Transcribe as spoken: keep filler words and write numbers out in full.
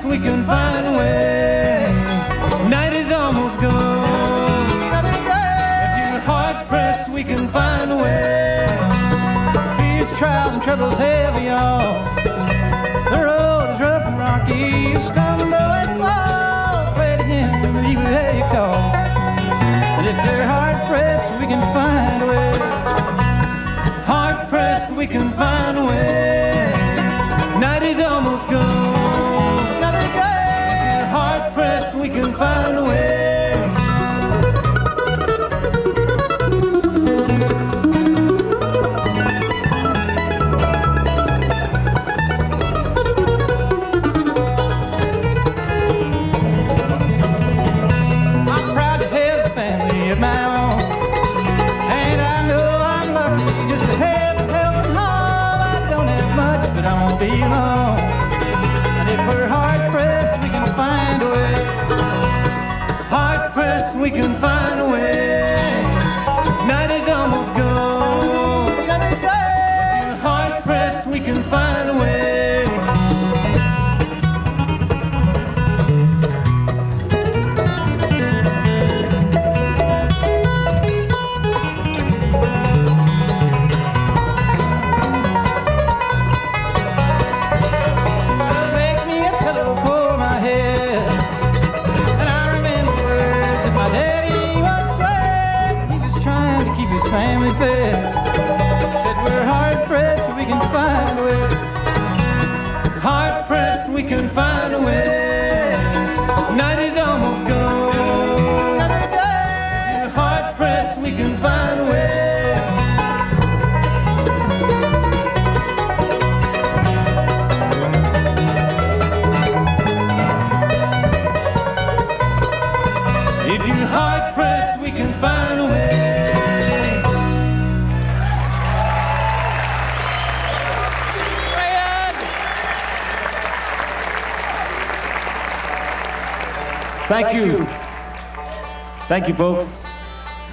we can find a way. Night is almost gone. If you're hard pressed, we can find a way. Fears, trials, and troubles heavy, y'all. The road is rough and rocky. You stumble and fall. Pray to Him to believe where you call. And if you're hard pressed, we can find a way. Hard pressed, we can find a way. Night is almost gone. If you're hard pressed, we can find a way. Be alone. And if we're hard pressed, we can find a way. Hard pressed, we can find a way. Night is almost gone. If we're hard pressed, we can find a way. Family fed. Said we're hard pressed, but we can find a way. Hard pressed, we can find a way. Night is almost gone. If you're hard pressed, we can find a way. If you're hard pressed, we can find a way. Thank you. Thank you, folks.